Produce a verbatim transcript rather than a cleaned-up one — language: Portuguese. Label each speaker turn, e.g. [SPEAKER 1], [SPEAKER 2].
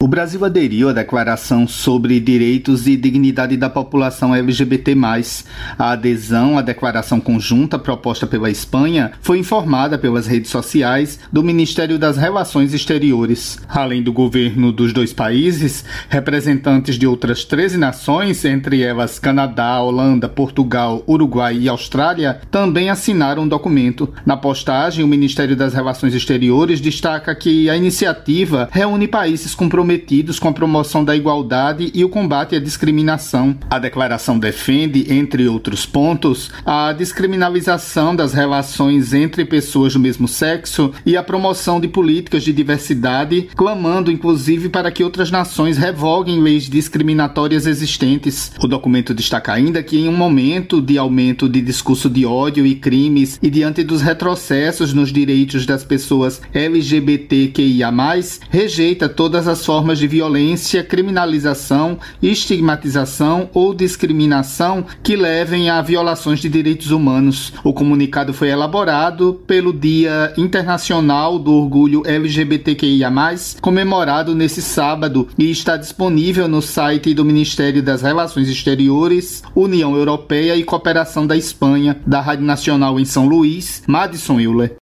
[SPEAKER 1] Brasil aderiu à Declaração sobre Direitos e Dignidade da População L G B T mais. A adesão à declaração conjunta proposta pela Espanha foi informada pelas redes sociais do Ministério das Relações Exteriores. Além do governo dos dois países, representantes de outras treze nações, entre elas Canadá, Holanda, Portugal, Uruguai e Austrália, também assinaram o documento. Na postagem, o Ministério das Relações Exteriores destaca que a iniciativa reúne países comprometidos com a promoção da igualdade e o combate à discriminação. A declaração defende, entre outros pontos, a descriminalização das relações entre pessoas do mesmo sexo e a promoção de políticas de diversidade, clamando inclusive para que outras nações revoguem leis discriminatórias existentes. O documento destaca ainda que, em um momento de aumento de discurso de ódio e crimes e diante dos retrocessos nos direitos das pessoas L G B T Q I A mais, rejeita todas as formas de violência, criminalização, estigmatização ou discriminação que levem a violações de direitos humanos. O comunicado foi elaborado pelo Dia Internacional do Orgulho L G B T Q I A mais, comemorado nesse sábado, e está disponível no site do Ministério das Relações Exteriores, União Europeia e Cooperação da Espanha, da Rádio Nacional em São Luís, Madison Euler.